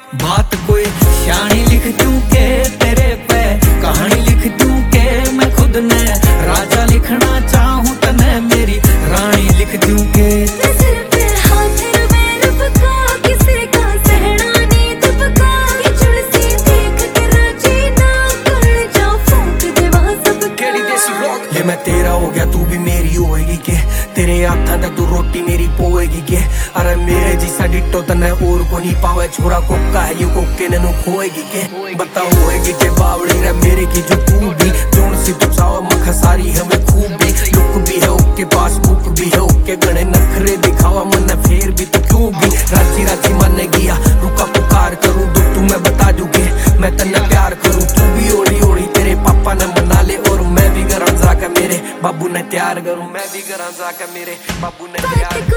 बात कोई शानी लिख दूं के तेरे पे, कहानी लिख दूं के मैं खुद ने राजा लिखना चाहूं तने मेरी रानी लिख दूं के। ये मैं तेरा हो गया तू भी मेरी होएगी के, तेरे हाथां तक तू रोटी मेरी पोएगी के। अरे मेरे जिसा डिट्टो तने और को नहीं पावे, छोरा कोका है ये कोके ने खोएगी के। बता होएगी के बावड़ी रे मेरे की जो तू भी जोन सी तू चाव मख सारी हमें खूब भी लुक भी है ओके पास बुक भी है ओके, गणे नखरे दिखावा मन फेर भी तो क्यों भी राजी राजी मन गया रुका पुकार करूं दो तू मैं बता दूंगे मैं तन्ने प्यार करूं। तू भी ओली ओली तेरे पापा ने मना ले और मैं भी घर जाकर मेरे बाबू ने तैयार करूं, मैं भी घर जाकर मेरे बाबू ने तैयार